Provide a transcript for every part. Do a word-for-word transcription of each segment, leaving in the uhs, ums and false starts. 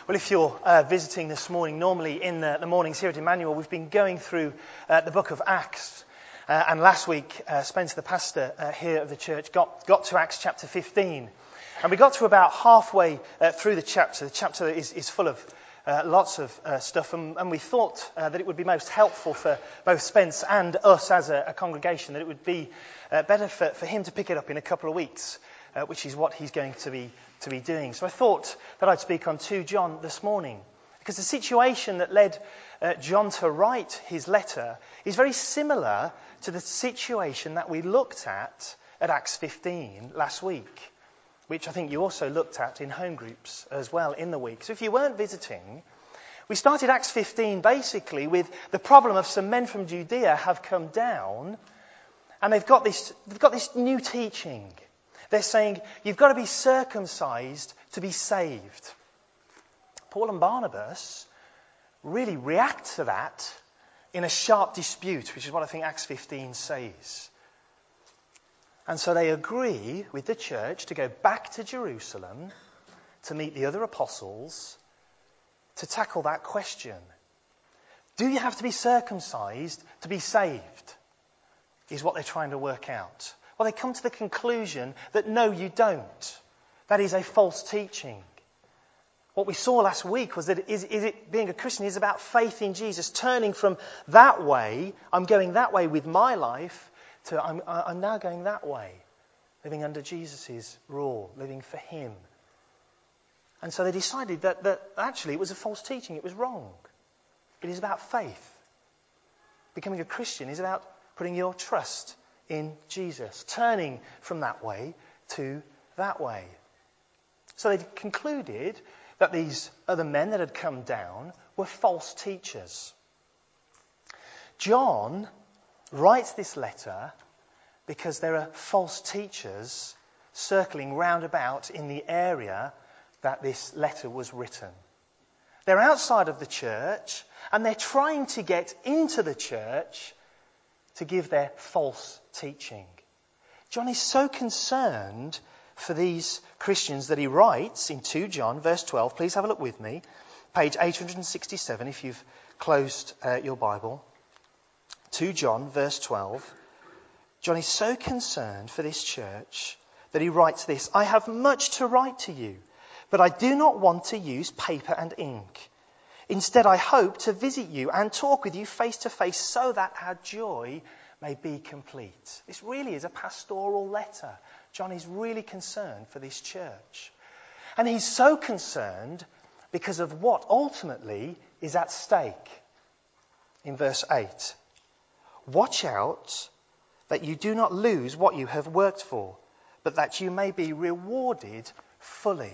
Well, if you're uh, visiting this morning, normally in the, the mornings here at Emmanuel, we've been going through uh, the book of Acts. Uh, and last week, uh, Spencer, the pastor uh, here of the church, got, got to Acts chapter fifteen. And we got to about halfway uh, through the chapter. The chapter is, is full of uh, lots of uh, stuff. And, and we thought uh, that it would be most helpful for both Spence and us as a, a congregation, that it would be uh, better for, for him to pick it up in a couple of weeks, uh, which is what he's going to be to be doing. So I thought that I'd speak on Second John this morning, because the situation that led uh, John to write his letter is very similar to the situation that we looked at at Acts fifteen last week, which I think you also looked at in home groups as well in the week. So if you weren't visiting, we started Acts fifteen basically with the problem of some men from Judea have come down, and they've got this, they've got this new teaching. They're saying, you've got to be circumcised to be saved. Paul and Barnabas really react to that in a sharp dispute, which is what I think Acts fifteen says. And so they agree with the church to go back to Jerusalem to meet the other apostles to tackle that question. Do you have to be circumcised to be saved? Is what they're trying to work out. Well, they come to the conclusion that no, you don't. That is a false teaching. What we saw last week was that is, is it, being a Christian is about faith in Jesus, turning from that way, I'm going that way with my life, to I'm, I'm now going that way, living under Jesus' rule, living for him. And so they decided that, that actually it was a false teaching, it was wrong. It is about faith. Becoming a Christian is about putting your trust in Jesus, turning from that way to that way. So they concluded that these other men that had come down were false teachers. John writes this letter because there are false teachers circling round about in the area that this letter was written. They're outside of the church and they're trying to get into the church to give their false teaching. John is so concerned for these Christians that he writes in Second John verse twelve. Please have a look with me. Page eight hundred sixty-seven if you've closed uh, your Bible. Second John verse twelve. John is so concerned for this church that he writes this. I have much to write to you, but I do not want to use paper and ink. Instead, I hope to visit you and talk with you face to face so that our joy may be complete. This really is a pastoral letter. John is really concerned for this church. And he's so concerned because of what ultimately is at stake. In verse eight, watch out that you do not lose what you have worked for, but that you may be rewarded fully.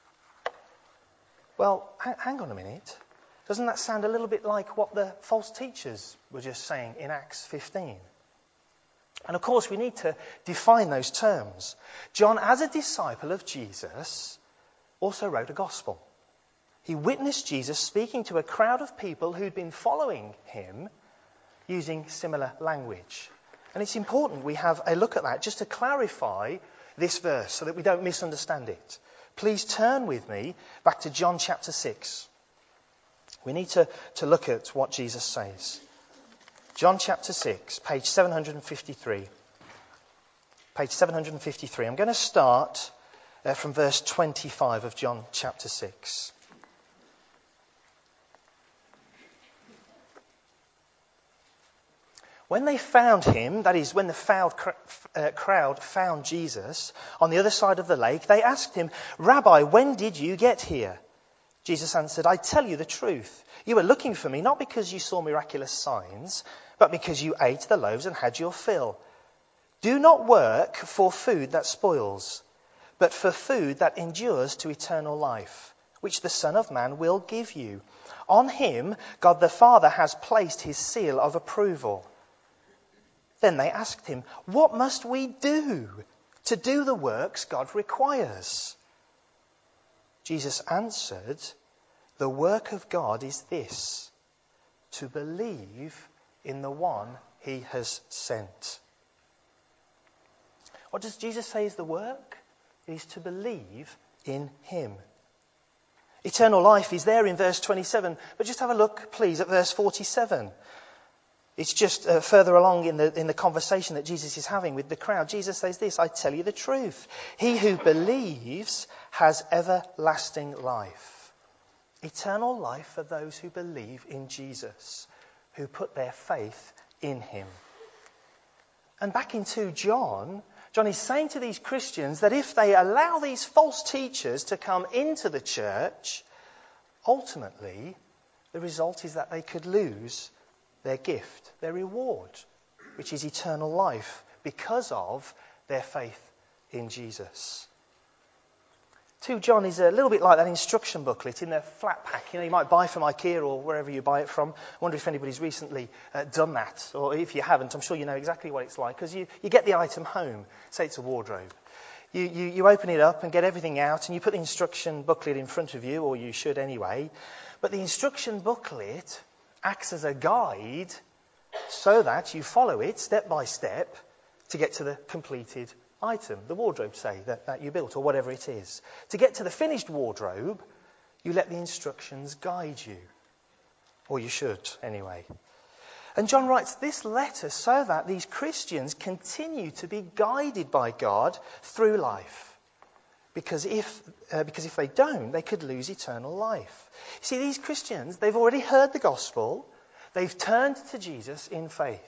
Well, hang on a minute. Doesn't that sound a little bit like what the false teachers were just saying in Acts fifteen? And of course, we need to define those terms. John, as a disciple of Jesus, also wrote a gospel. He witnessed Jesus speaking to a crowd of people who'd been following him using similar language. And it's important we have a look at that just to clarify this verse so that we don't misunderstand it. Please turn with me back to John chapter six. We need to, to look at what Jesus says. John chapter six, page seven hundred fifty-three. Page seven hundred fifty-three. I'm going to start uh, from verse twenty-five of John chapter six. When they found him, that is, when the found cr- uh, crowd found Jesus on the other side of the lake, they asked him, Rabbi, when did you get here? Jesus answered, I tell you the truth. You were looking for me not because you saw miraculous signs, but because you ate the loaves and had your fill. Do not work for food that spoils, but for food that endures to eternal life, which the Son of Man will give you. On him, God the Father has placed his seal of approval. Then they asked him, what must we do to do the works God requires? Jesus answered, the work of God is this, to believe in the one he has sent. What does Jesus say is the work? It is to believe in him. Eternal life is there in verse twenty-seven, but just have a look, please, at verse forty-seven. It's just uh, further along in the in the conversation that Jesus is having with the crowd. Jesus says this, I tell you the truth. He who believes has everlasting life. Eternal life for those who believe in Jesus, who put their faith in him. And back into John, John is saying to these Christians that if they allow these false teachers to come into the church, ultimately the result is that they could lose their gift, their reward, which is eternal life because of their faith in Jesus. two John is a little bit like that instruction booklet in the flat pack, you know, you might buy from IKEA or wherever you buy it from. I wonder if anybody's recently uh, done that, or if you haven't, I'm sure you know exactly what it's like, because you, you get the item home, say it's a wardrobe. You, you, you open it up and get everything out, and you put the instruction booklet in front of you, or you should anyway, but the instruction booklet acts as a guide so that you follow it step by step to get to the completed item, the wardrobe, say, that, that you built, or whatever it is. To get to the finished wardrobe, you let the instructions guide you. Or you should, anyway. And John writes this letter so that these Christians continue to be guided by God through life. Because if, uh, because if they don't, they could lose eternal life. You see, these Christians, they've already heard the gospel. They've turned to Jesus in faith.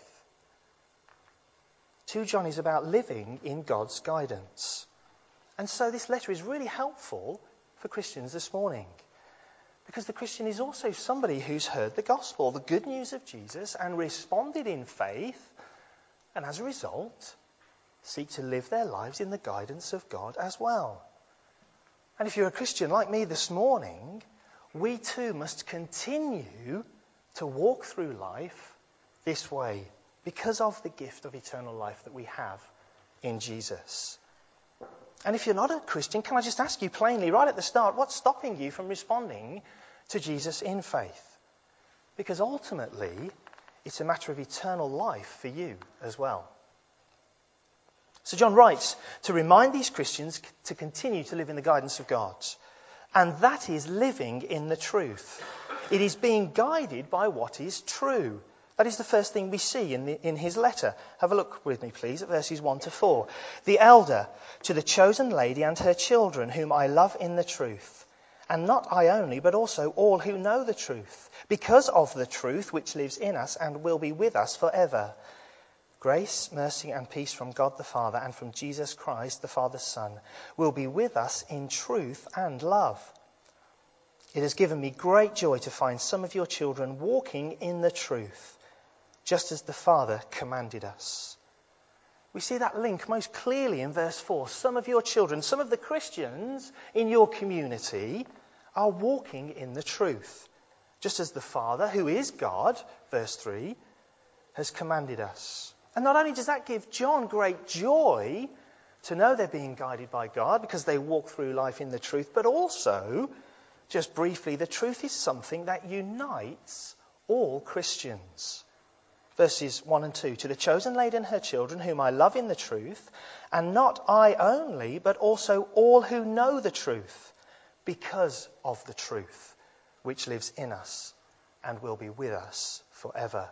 two John is about living in God's guidance. And so this letter is really helpful for Christians this morning. Because the Christian is also somebody who's heard the gospel, the good news of Jesus, and responded in faith, and as a result, seek to live their lives in the guidance of God as well. And if you're a Christian like me this morning, we too must continue to walk through life this way, because of the gift of eternal life that we have in Jesus. And if you're not a Christian, can I just ask you plainly, right at the start, what's stopping you from responding to Jesus in faith? Because ultimately, it's a matter of eternal life for you as well. So John writes to remind these Christians to continue to live in the guidance of God. And that is living in the truth. It is being guided by what is true. That is the first thing we see in, the, in his letter. Have a look with me, please, at verses one to four. The elder, to the chosen lady and her children, whom I love in the truth. And not I only, but also all who know the truth, because of the truth which lives in us and will be with us forever. Grace, mercy, and peace from God the Father and from Jesus Christ, the Father's Son, will be with us in truth and love. It has given me great joy to find some of your children walking in the truth, just as the Father commanded us. We see that link most clearly in verse four. Some of your children, some of the Christians in your community are walking in the truth, just as the Father, who is God, verse three, has commanded us. And not only does that give John great joy to know they're being guided by God because they walk through life in the truth, but also, just briefly, the truth is something that unites all Christians. Verses one and two, to the chosen lady and her children, whom I love in the truth, and not I only, but also all who know the truth, because of the truth which lives in us and will be with us forever.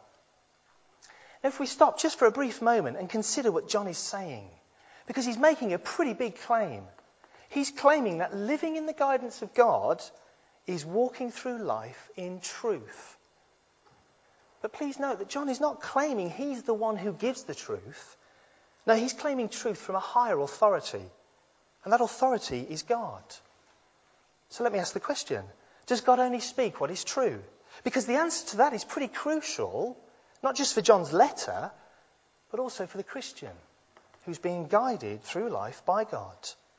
Now, if we stop just for a brief moment and consider what John is saying, because he's making a pretty big claim. He's claiming that living in the guidance of God is walking through life in truth. But please note that John is not claiming he's the one who gives the truth. No, he's claiming truth from a higher authority. And that authority is God. So let me ask the question, does God only speak what is true? Because the answer to that is pretty crucial, not just for John's letter, but also for the Christian who's being guided through life by God.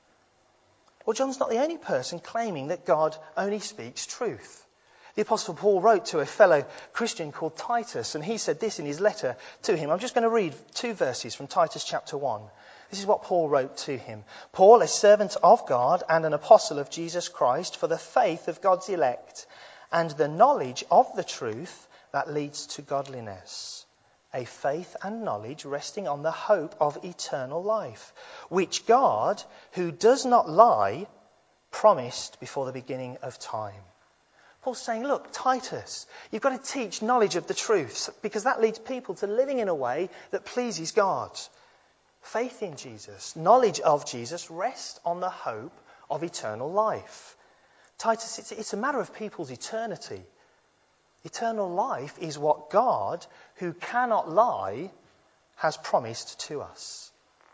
Well, John's not the only person claiming that God only speaks truth. The Apostle Paul wrote to a fellow Christian called Titus, and he said this in his letter to him. I'm just going to read two verses from Titus chapter one. This is what Paul wrote to him. Paul, a servant of God and an apostle of Jesus Christ, for the faith of God's elect and the knowledge of the truth that leads to godliness. A faith and knowledge resting on the hope of eternal life, which God, who does not lie, promised before the beginning of time. Paul's saying, look, Titus, you've got to teach knowledge of the truth because that leads people to living in a way that pleases God. Faith in Jesus, knowledge of Jesus rests on the hope of eternal life. Titus, it's, it's a matter of people's eternity. Eternal life is what God, who cannot lie, has promised to us.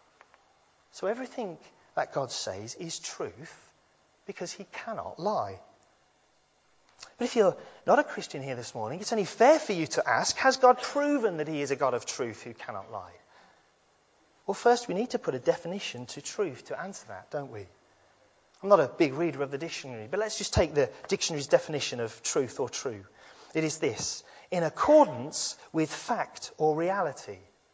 So everything that God says is truth because he cannot lie. But if you're not a Christian here this morning, it's only fair for you to ask, has God proven that he is a God of truth who cannot lie? Well, first we need to put a definition to truth to answer that, don't we? I'm not a big reader of the dictionary, but let's just take the dictionary's definition of truth or true. It is this: in accordance with fact or reality.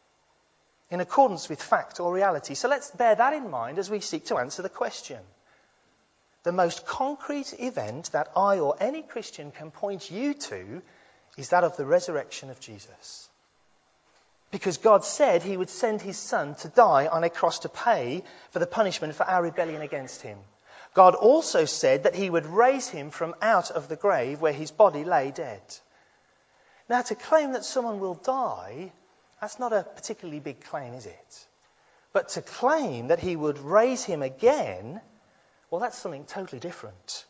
In accordance with fact or reality. So let's bear that in mind as we seek to answer the question. The most concrete event that I or any Christian can point you to is that of the resurrection of Jesus. Because God said he would send his Son to die on a cross to pay for the punishment for our rebellion against him. God also said that he would raise him from out of the grave where his body lay dead. Now, to claim that someone will die, that's not a particularly big claim, is it? But to claim that he would raise him again, well, that's something totally different.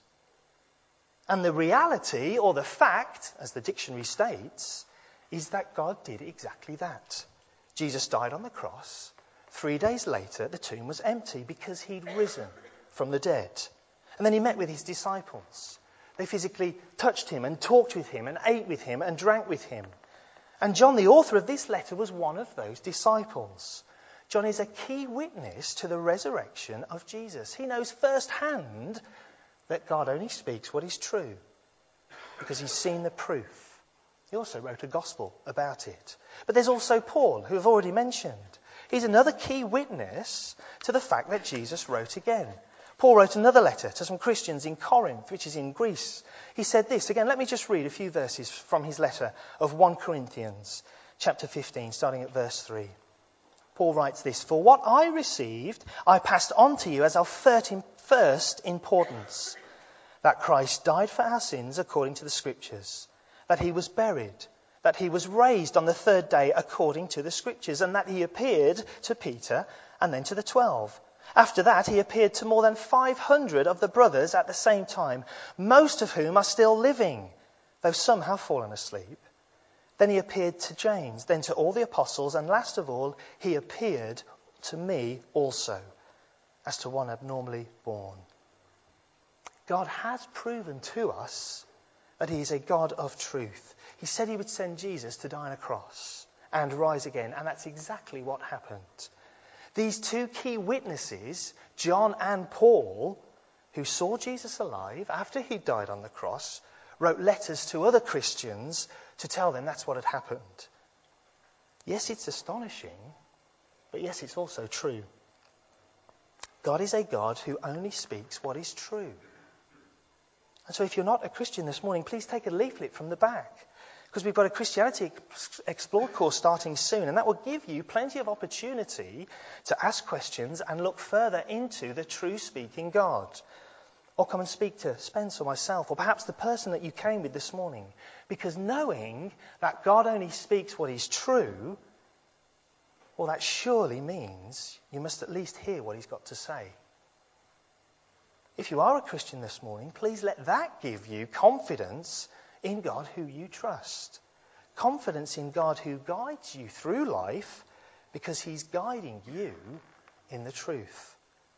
And the reality, or the fact, as the dictionary states, is that God did exactly that. Jesus died on the cross. Three days later, the tomb was empty because he'd risen from the dead. And then he met with his disciples. They physically touched him and talked with him and ate with him and drank with him. And John, the author of this letter, was one of those disciples. John is a key witness to the resurrection of Jesus. He knows firsthand that God only speaks what is true because he's seen the proof. He also wrote a gospel about it. But there's also Paul, who I've already mentioned. He's another key witness to the fact that Jesus wrote again. Paul wrote another letter to some Christians in Corinth, which is in Greece. He said this. Again, let me just read a few verses from his letter of First Corinthians, chapter fifteen, starting at verse three. Paul writes this: "For what I received, I passed on to you as of first importance, that Christ died for our sins according to the Scriptures, that he was buried, that he was raised on the third day according to the Scriptures, and that he appeared to Peter and then to the twelve. After that, he appeared to more than five hundred of the brothers at the same time, most of whom are still living, though some have fallen asleep. Then he appeared to James, then to all the apostles, and last of all, he appeared to me also, as to one abnormally born." God has proven to us that he is a God of truth. He said he would send Jesus to die on a cross and rise again, and that's exactly what happened. These two key witnesses, John and Paul, who saw Jesus alive after he died on the cross, wrote letters to other Christians to tell them that's what had happened. Yes, it's astonishing, but yes, it's also true. God is a God who only speaks what is true. And so if you're not a Christian this morning, please take a leaflet from the back, because we've got a Christianity Explored course starting soon, and that will give you plenty of opportunity to ask questions and look further into the true speaking God. Or come and speak to Spence or myself, or perhaps the person that you came with this morning. Because knowing that God only speaks what is true, well, that surely means you must at least hear what he's got to say. If you are a Christian this morning, please let that give you confidence in God who you trust. Confidence in God who guides you through life because he's guiding you in the truth.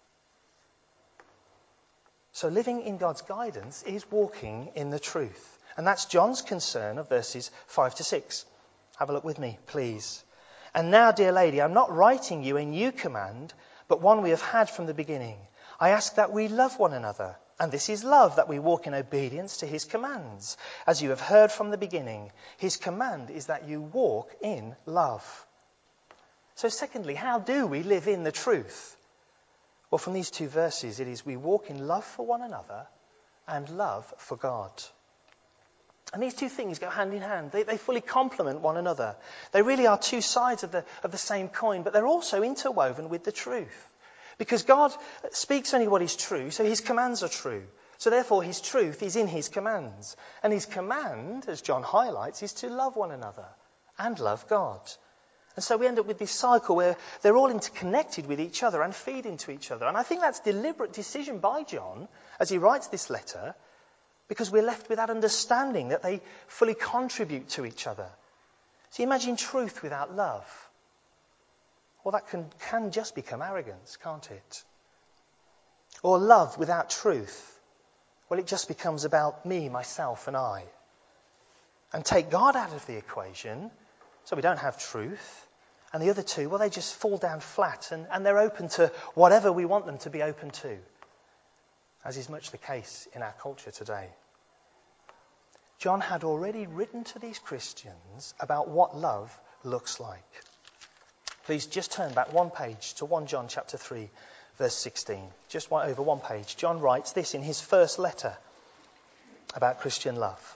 So living in God's guidance is walking in the truth. And that's John's concern of verses five to six. Have a look with me, please. "And now, dear lady, I'm not writing you a new command, but one we have had from the beginning. I ask that we love one another. And this is love, that we walk in obedience to his commands. As you have heard from the beginning, his command is that you walk in love." So secondly, how do we live in the truth? Well, from these two verses, it is we walk in love for one another and love for God. And these two things go hand in hand. They, they fully complement one another. They really are two sides of the, of the same coin, but they're also interwoven with the truth. Because God speaks only what is true, so his commands are true. So therefore his truth is in his commands. And his command, as John highlights, is to love one another and love God. And so we end up with this cycle where they're all interconnected with each other and feed into each other. And I think that's a deliberate decision by John as he writes this letter, because we're left with that understanding that they fully contribute to each other. So imagine truth without love. Well, that can, can just become arrogance, can't it? Or love without truth. Well, it just becomes about me, myself, and I. And take God out of the equation, so we don't have truth. And the other two, well, they just fall down flat and, and they're open to whatever we want them to be open to, as is much the case in our culture today. John had already written to these Christians about what love looks like. Please just turn back one page to First John chapter three, verse sixteen. Just one, over one page. John writes this in his first letter about Christian love.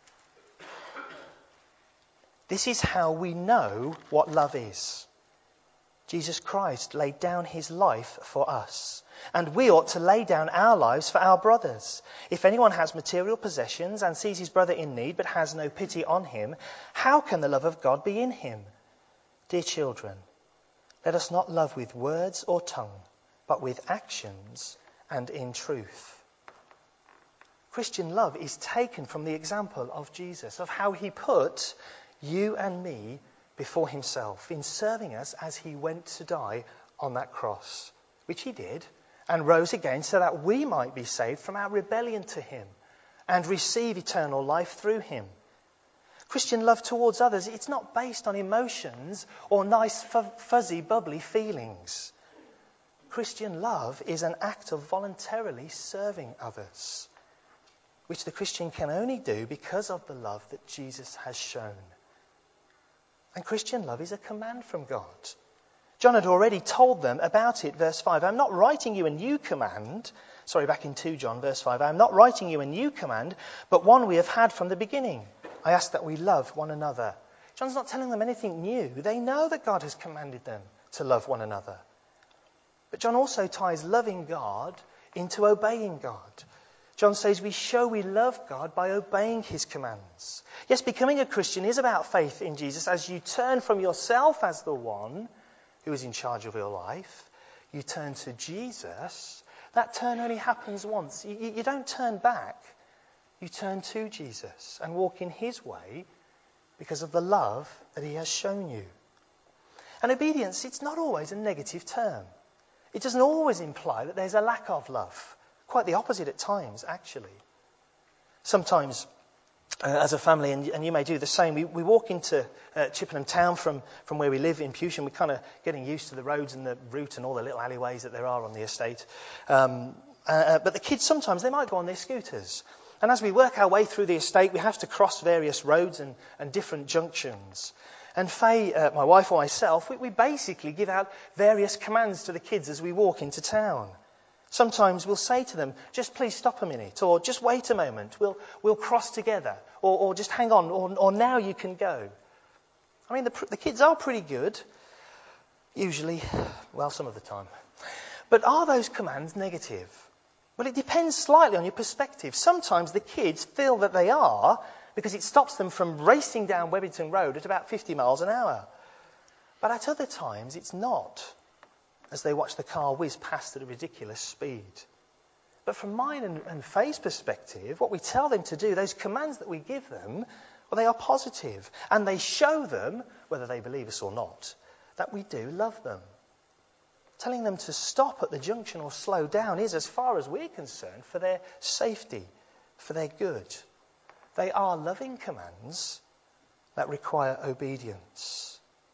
This is how we know what love is. Jesus Christ laid down his life for us, and we ought to lay down our lives for our brothers. If anyone has material possessions and sees his brother in need but has no pity on him, how can the love of God be in him? Dear children, let us not love with words or tongue, but with actions and in truth. Christian love is taken from the example of Jesus, of how he put you and me before himself in serving us as he went to die on that cross, which he did, and rose again so that we might be saved from our rebellion to him and receive eternal life through him. Christian love towards others, it's not based on emotions or nice, fuzzy, bubbly feelings. Christian love is an act of voluntarily serving others, which the Christian can only do because of the love that Jesus has shown. And Christian love is a command from God. John had already told them about it, verse five. I'm not writing you a new command. Sorry, back in Second John, verse five. I'm not writing you a new command, but one we have had from the beginning. I ask that we love one another. John's not telling them anything new. They know that God has commanded them to love one another. But John also ties loving God into obeying God. John says we show we love God by obeying his commands. Yes, becoming a Christian is about faith in Jesus as you turn from yourself as the one who is in charge of your life. You turn to Jesus. That turn only happens once. You, you don't turn back. You turn to Jesus and walk in his way because of the love that he has shown you. And obedience, it's not always a negative term. It doesn't always imply that there's a lack of love. Quite the opposite at times, actually. Sometimes, uh, as a family, and, and you may do the same, we, we walk into uh, Chippenham town from, from where we live in Pewsham. We're kind of getting used to the roads and the route and all the little alleyways that there are on the estate. Um, uh, but the kids, sometimes, they might go on their scooters. And as we work our way through the estate, we have to cross various roads and, and different junctions. And Faye, uh, my wife or myself, we, we basically give out various commands to the kids as we walk into town. Sometimes we'll say to them, just please stop a minute, or just wait a moment, we'll we'll cross together, or, or just hang on, or, or now you can go. I mean, the, the kids are pretty good, usually, well, some of the time. But are those commands negative? Well, it depends slightly on your perspective. Sometimes the kids feel that they are, because it stops them from racing down Webbington Road at about fifty miles an hour. But at other times, it's not, as they watch the car whiz past at a ridiculous speed. But from mine and, and Faye's perspective, what we tell them to do, those commands that we give them, well, they are positive. And they show them, whether they believe us or not, that we do love them. Telling them to stop at the junction or slow down is, as far as we're concerned, for their safety, for their good. They are loving commands that require obedience.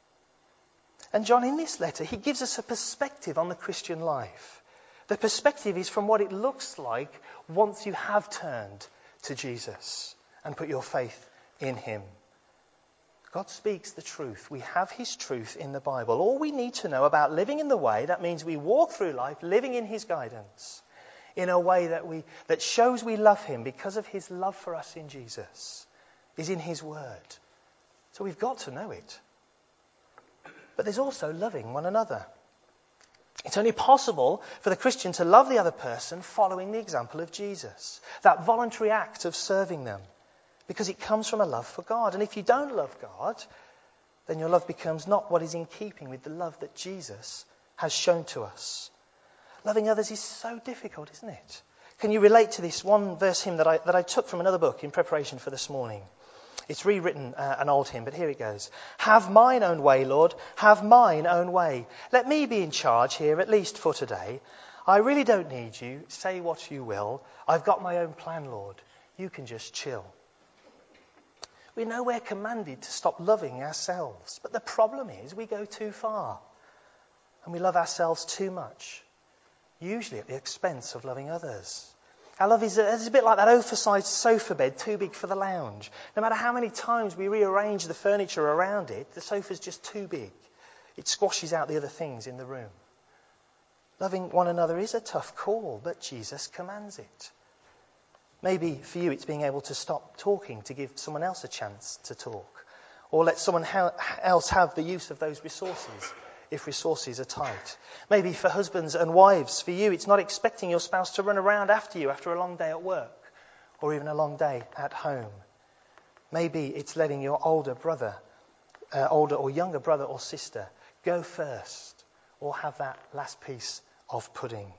And John, in this letter, he gives us a perspective on the Christian life. The perspective is from what it looks like once you have turned to Jesus and put your faith in him. God speaks the truth. We have his truth in the Bible. All we need to know about living in the way, that means we walk through life living in his guidance, in a way that we that shows we love him because of his love for us in Jesus, is in his word. So we've got to know it. But there's also loving one another. It's only possible for the Christian to love the other person following the example of Jesus. That voluntary act of serving them. Because it comes from a love for God. And if you don't love God, then your love becomes not what is in keeping with the love that Jesus has shown to us. Loving others is so difficult, isn't it? Can you relate to this one verse hymn that I, that I took from another book in preparation for this morning? It's rewritten uh, an old hymn, but here it goes. Have mine own way, Lord, have mine own way. Let me be in charge here, at least for today. I really don't need you, say what you will. I've got my own plan, Lord. You can just chill. We know we're commanded to stop loving ourselves, but the problem is we go too far. And we love ourselves too much, usually at the expense of loving others. Our love is a, is a bit like that oversized sofa bed, too big for the lounge. No matter how many times we rearrange the furniture around it, the sofa's just too big. It squashes out the other things in the room. Loving one another is a tough call, but Jesus commands it. Maybe for you it's being able to stop talking to give someone else a chance to talk. Or let someone ha- else have the use of those resources if resources are tight. Maybe for husbands and wives, for you it's not expecting your spouse to run around after you after a long day at work or even a long day at home. Maybe it's letting your older brother, uh, older or younger brother or sister go first or have that last piece of pudding.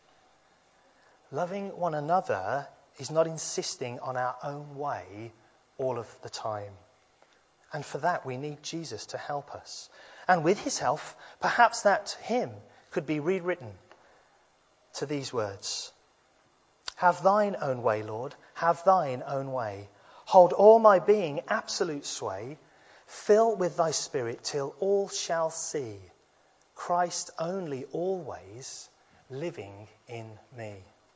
Loving one another is not insisting on our own way all of the time. And for that we need Jesus to help us. And with his help, perhaps that hymn could be rewritten to these words. Have thine own way, Lord, have thine own way. Hold all my being absolute sway. Fill with thy spirit till all shall see Christ only always living in me.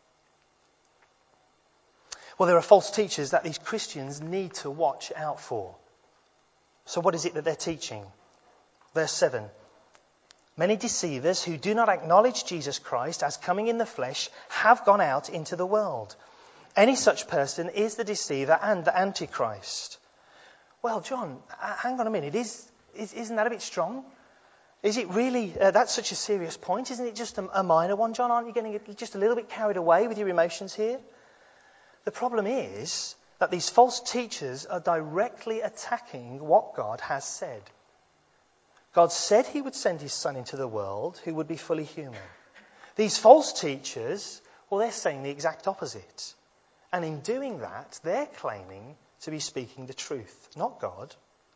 Well, there are false teachers that these Christians need to watch out for. So what is it that they're teaching? Verse seven. Many deceivers who do not acknowledge Jesus Christ as coming in the flesh have gone out into the world. Any such person is the deceiver and the antichrist. Well, John, hang on a minute. Is, is, isn't that a bit strong? Is it really, uh, that's such a serious point? Isn't it just a, a minor one, John? Aren't you getting just a little bit carried away with your emotions here? The problem is that these false teachers are directly attacking what God has said. God said he would send his son into the world who would be fully human. These false teachers, well, they're saying the exact opposite. And in doing that, they're claiming to be speaking the truth, not God.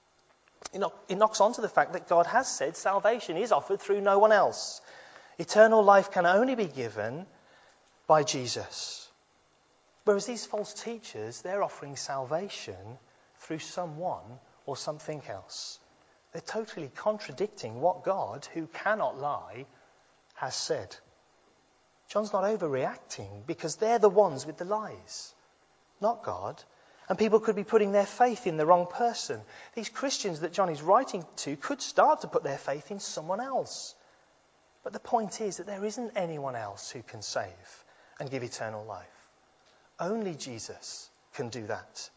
It knocks on to the fact that God has said salvation is offered through no one else. Eternal life can only be given by Jesus. Whereas these false teachers, they're offering salvation through someone or something else. They're totally contradicting what God, who cannot lie, has said. John's not overreacting because they're the ones with the lies, not God. And people could be putting their faith in the wrong person. These Christians that John is writing to could start to put their faith in someone else. But the point is that there isn't anyone else who can save and give eternal life. Only Jesus can do that.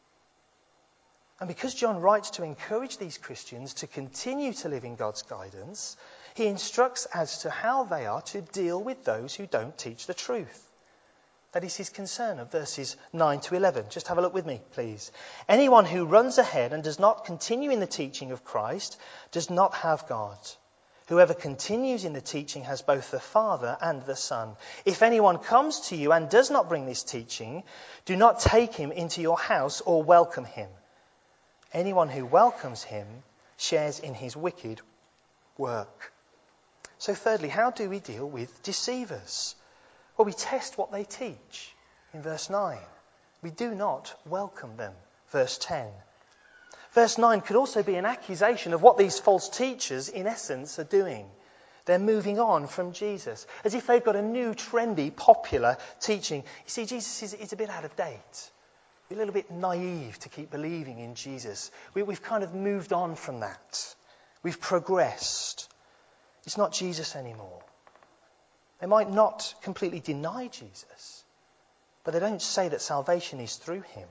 And because John writes to encourage these Christians to continue to live in God's guidance, he instructs as to how they are to deal with those who don't teach the truth. That is his concern of verses nine to eleven. Just have a look with me, please. Anyone who runs ahead and does not continue in the teaching of Christ does not have God. Whoever continues in the teaching has both the Father and the Son. If anyone comes to you and does not bring this teaching, do not take him into your house or welcome him. Anyone who welcomes him shares in his wicked work. So thirdly, how do we deal with deceivers? Well, we test what they teach in verse nine. We do not welcome them, verse ten. Verse nine could also be an accusation of what these false teachers, in essence, are doing. They're moving on from Jesus, as if they've got a new, trendy, popular teaching. You see, Jesus is, is a bit out of date. We're a little bit naive to keep believing in Jesus. We, we've kind of moved on from that. We've progressed. It's not Jesus anymore. They might not completely deny Jesus, but they don't say that salvation is through him.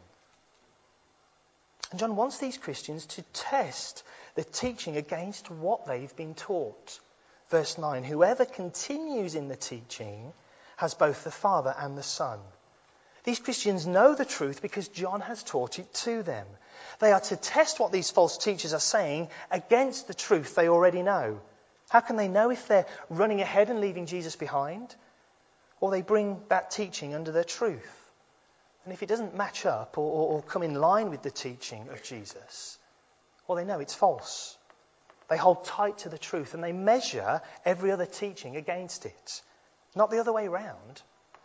And John wants these Christians to test the teaching against what they've been taught. Verse nine, whoever continues in the teaching has both the Father and the Son. These Christians know the truth because John has taught it to them. They are to test what these false teachers are saying against the truth they already know. How can they know if they're running ahead and leaving Jesus behind? Or they bring that teaching under their truth. And if it doesn't match up or, or, or come in line with the teaching of Jesus, well, they know it's false. They hold tight to the truth and they measure every other teaching against it, not the other way round.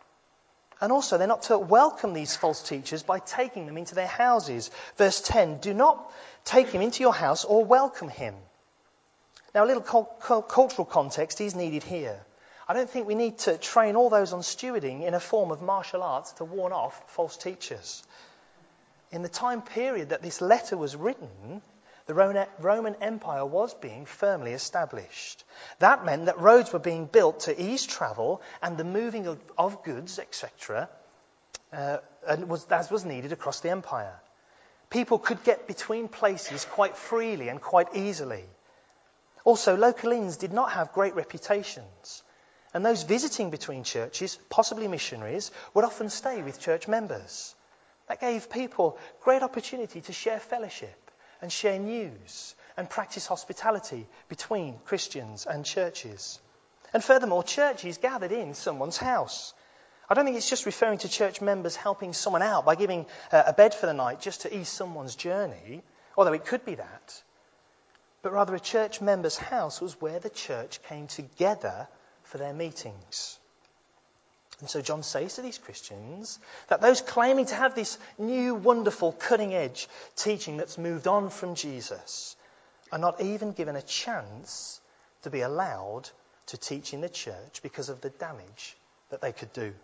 And also, they're not to welcome these false teachers by taking them into their houses. Verse ten, do not take him into your house or welcome him. Now, a little cult- cultural context is needed here. I don't think we need to train all those on stewarding in a form of martial arts to warn off false teachers. In the time period that this letter was written, the Roman Empire was being firmly established. That meant that roads were being built to ease travel and the moving of, of goods, et cetera, uh, and was, as was needed across the empire. People could get between places quite freely and quite easily. Also, local inns did not have great reputations. And those visiting between churches, possibly missionaries, would often stay with church members. That gave people great opportunity to share fellowship and share news and practice hospitality between Christians and churches. And furthermore, churches gathered in someone's house. I don't think it's just referring to church members helping someone out by giving uh, a bed for the night just to ease someone's journey, although it could be that. But rather a church member's house was where the church came together for their meetings. And so John says to these Christians that those claiming to have this new, wonderful, cutting-edge teaching that's moved on from Jesus are not even given a chance to be allowed to teach in the church because of the damage that they could do.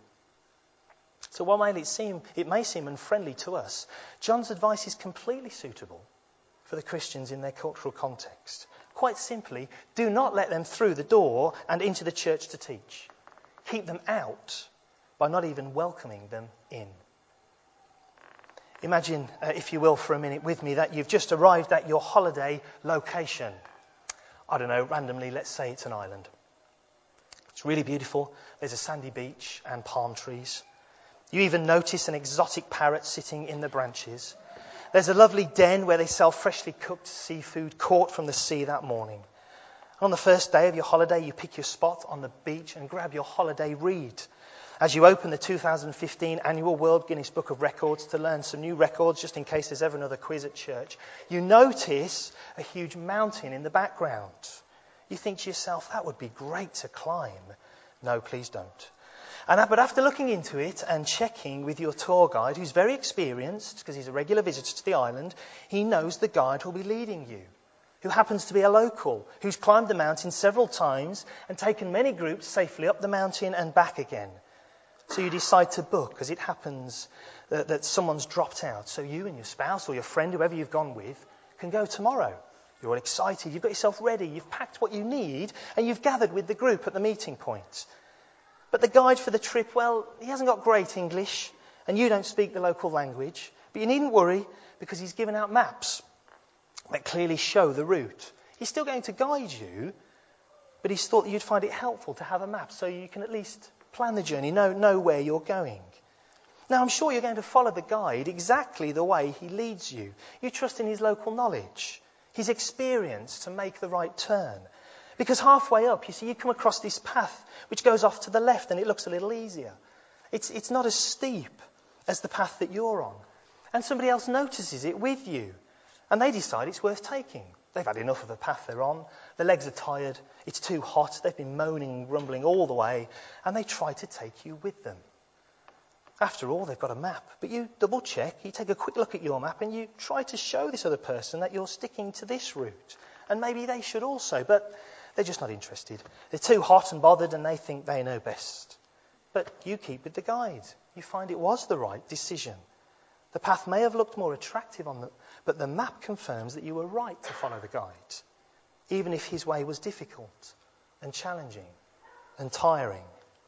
So while it, seem, it may seem unfriendly to us, John's advice is completely suitable for the Christians in their cultural context. Quite simply, do not let them through the door and into the church to teach. Keep them out by not even welcoming them in. Imagine, uh, if you will, for a minute with me, that you've just arrived at your holiday location. I don't know, randomly, let's say it's an island. It's really beautiful. There's a sandy beach and palm trees. You even notice an exotic parrot sitting in the branches. There's a lovely den where they sell freshly cooked seafood caught from the sea that morning. On the first day of your holiday, you pick your spot on the beach and grab your holiday read. As you open the two thousand fifteen Annual World Guinness Book of Records to learn some new records, just in case there's ever another quiz at church, you notice a huge mountain in the background. You think to yourself, that would be great to climb. No, please don't. And, but after looking into it and checking with your tour guide, who's very experienced, because he's a regular visitor to the island, he knows the guide will be leading you, who happens to be a local, who's climbed the mountain several times and taken many groups safely up the mountain and back again. So you decide to book, as it happens that, that someone's dropped out. So you and your spouse or your friend, whoever you've gone with, can go tomorrow. You're all excited, you've got yourself ready, you've packed what you need, and you've gathered with the group at the meeting point. But the guide for the trip, well, he hasn't got great English, and you don't speak the local language. But you needn't worry, because he's given out maps that clearly show the route. He's still going to guide you, but he's thought that you'd find it helpful to have a map so you can at least plan the journey, know, know where you're going. Now, I'm sure you're going to follow the guide exactly the way he leads you. You trust in his local knowledge, his experience to make the right turn. Because halfway up, you see, you come across this path which goes off to the left and it looks a little easier. It's, it's not as steep as the path that you're on. And somebody else notices it with you. And they decide it's worth taking. They've had enough of the path they're on. Their legs are tired. It's too hot. They've been moaning and grumbling all the way. And they try to take you with them. After all, they've got a map. But you double check. You take a quick look at your map and you try to show this other person that you're sticking to this route. And maybe they should also. But they're just not interested. They're too hot and bothered and they think they know best. But you keep with the guide. You find it was the right decision. The path may have looked more attractive on the, but the map confirms that you were right to follow the guide, even if his way was difficult and challenging and tiring.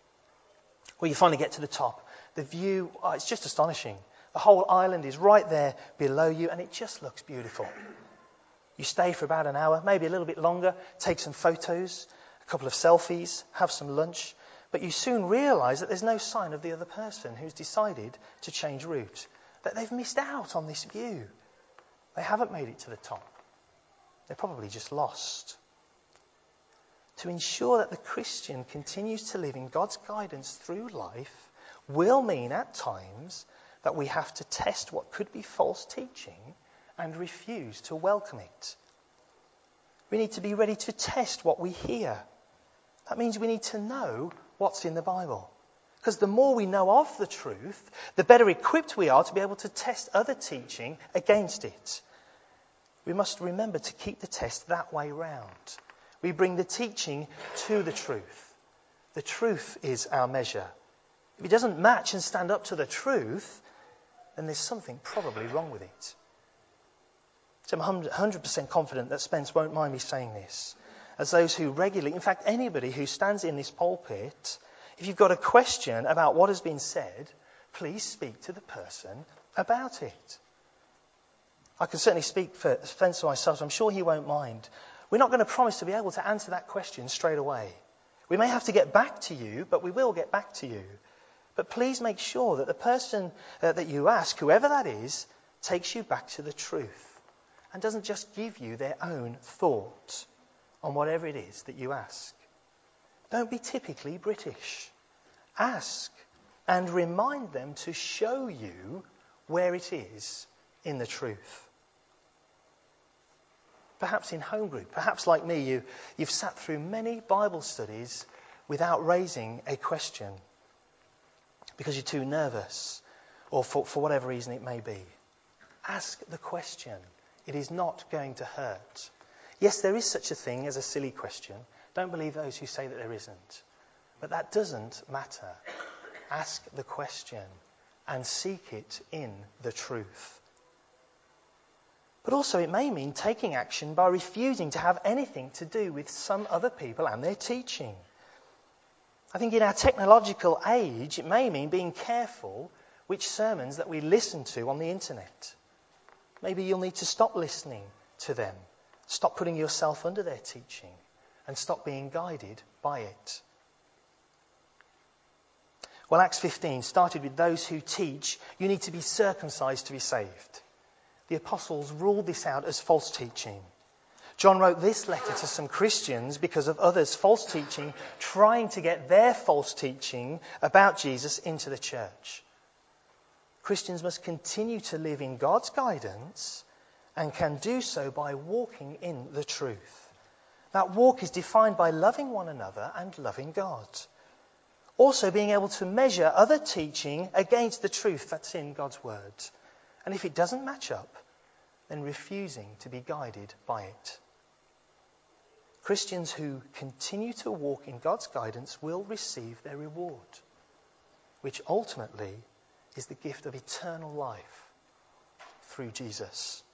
Well, you finally get to the top. The view, oh, it's just astonishing. The whole island is right there below you and it just looks beautiful. You stay for about an hour, maybe a little bit longer, take some photos, couple of selfies, have some lunch, but you soon realise that there's no sign of the other person who's decided to change route, that they've missed out on this view. They haven't made it to the top. They're probably just lost. To ensure that the Christian continues to live in God's guidance through life will mean at times that we have to test what could be false teaching and refuse to welcome it. We need to be ready to test what we hear. That means we need to know what's in the Bible. Because the more we know of the truth, the better equipped we are to be able to test other teaching against it. We must remember to keep the test that way round. We bring the teaching to the truth. The truth is our measure. If it doesn't match and stand up to the truth, then there's something probably wrong with it. So I'm one hundred percent confident that Spence won't mind me saying this. As those who regularly, in fact anybody who stands in this pulpit, if you've got a question about what has been said, please speak to the person about it. I can certainly speak for Spence or myself, so I'm sure he won't mind. We're not going to promise to be able to answer that question straight away. We may have to get back to you, but we will get back to you. But please make sure that the person uh, that you ask, whoever that is, takes you back to the truth and doesn't just give you their own thoughts on whatever it is that you ask. Don't be typically British. Ask and remind them to show you where it is in the truth. Perhaps in home group, perhaps like me, you, you've sat through many Bible studies without raising a question because you're too nervous or for, for whatever reason it may be. Ask the question. It is not going to hurt. Yes, there is such a thing as a silly question. Don't believe those who say that there isn't. But that doesn't matter. Ask the question and seek it in the truth. But also it may mean taking action by refusing to have anything to do with some other people and their teaching. I think in our technological age, it may mean being careful which sermons that we listen to on the internet. Maybe you'll need to stop listening to them, stop putting yourself under their teaching, and stop being guided by it. Well, Acts fifteen started with those who teach you need to be circumcised to be saved. The apostles ruled this out as false teaching. John wrote this letter to some Christians because of others' false teaching, trying to get their false teaching about Jesus into the church. Christians must continue to live in God's guidance and can do so by walking in the truth. That walk is defined by loving one another and loving God. Also being able to measure other teaching against the truth that's in God's word. And if it doesn't match up, then refusing to be guided by it. Christians who continue to walk in God's guidance will receive their reward, which ultimately is the gift of eternal life through Jesus.